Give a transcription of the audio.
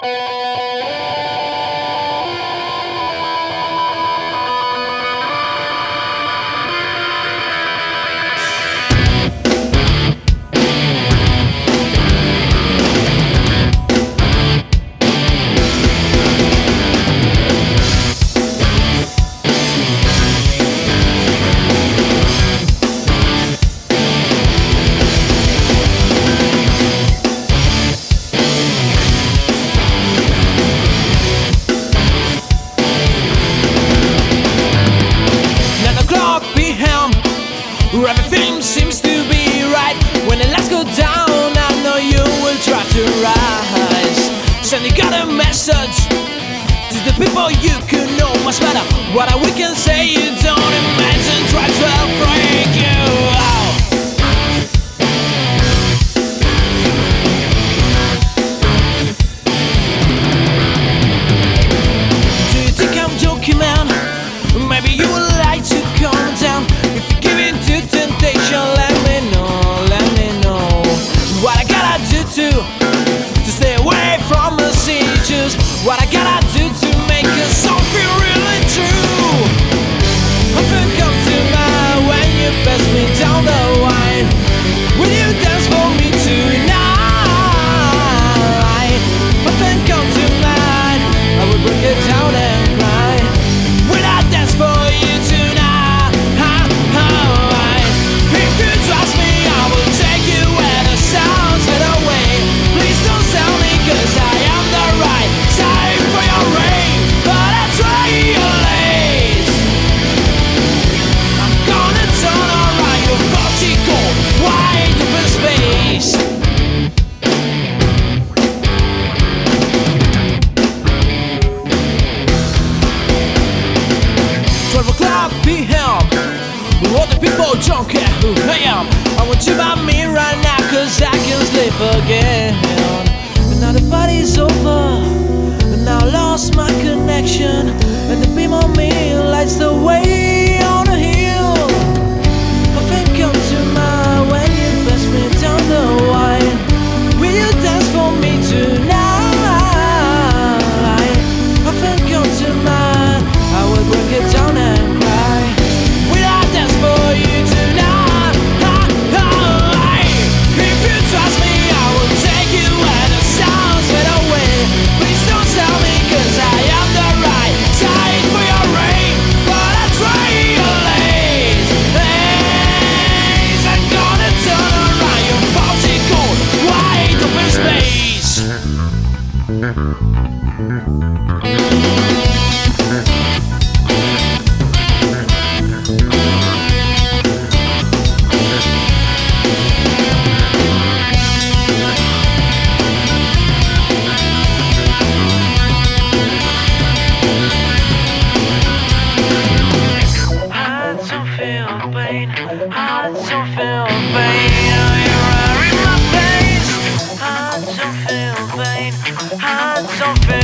Everything seems to be right. When the lights go down, I know you will try to rise. Sending out a message to the people you could know much better. What we can say you don't imagine, try to break you out. Do you think I'm joking, man? Maybe you would like to calm down. If you give in to temptation, let me know what I gotta do to stay away from the seizures. What I gotta do to make us song feel really true. Often come to mind when you pass me down the line. Will you dance for me tonight? Often come to mind, I will break it down and cry. Will I dance for you tonight? If you trust me, I will take you where the sounds fade away. Please don't tell me, cause I am the right side for your rain, but I try your lace. I'm gonna turn around your body cold, wide open space. 12 o'clock p.m. All the people don't care who I am. I want you by me right now, cause I can sleep again. But now the party's over, and now I lost my connection. And the beam on me lights the way on a hill. Nothing comes to mind when you pass me down the wine. Will you dance for me tonight? Nothing comes to mind, I will break it down and cry. Will I dance for you tonight? If you trust me, I will take you where the sounds fade away. Please don't tell me, cause I am the right side for your rain, but I try your lace. I'm gonna turn around your faulty cold, wide open space. I don't feel